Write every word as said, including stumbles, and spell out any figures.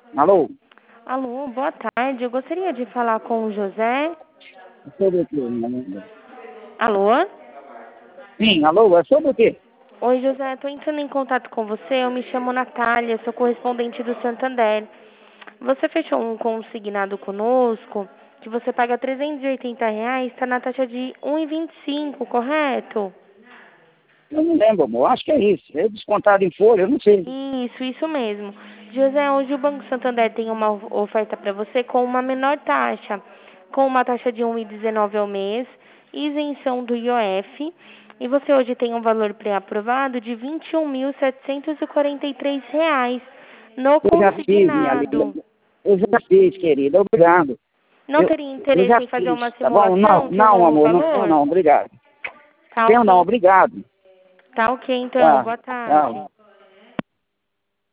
Alô? Alô, boa tarde. Eu gostaria de falar com o José. É sobre o quê, minha amiga? Alô? Sim, alô, é sobre o quê? Oi, José. Estou entrando em contato com você. Eu me chamo Natália, sou correspondente do Santander. Você fechou um consignado conosco que você paga trezentos e oitenta reais, está na taxa de um e vinte e cinco, correto? Eu não lembro, amor. Acho que é isso. É descontado em folha, eu não sei. Isso, isso mesmo. José, hoje o Banco Santander tem uma oferta para você com uma menor taxa, com uma taxa de um e dezenove ao mês, isenção do I O F, e você hoje tem um valor pré-aprovado de vinte e um mil setecentos e quarenta e três reais no Eu já fiz, minha consignado. linda. Eu já fiz, querida. Obrigado. Não Eu, teria eu interesse já em fazer fiz, uma tá bom? Não, simulação com não, o amor. Não tenho valor? não. Obrigado. Tá Tenho não. ok. Obrigado. Tá ok, então. Tá, Boa tarde. tchau.